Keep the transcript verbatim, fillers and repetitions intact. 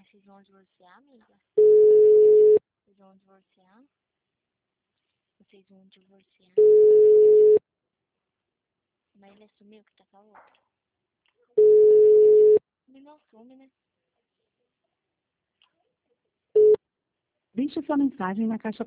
Vocês vão divorciar, amiga? Vocês vão divorciar? Vocês vão divorciar? Mas ele assumiu que tá com a outra. Ele não assume, né? Deixe sua mensagem na caixa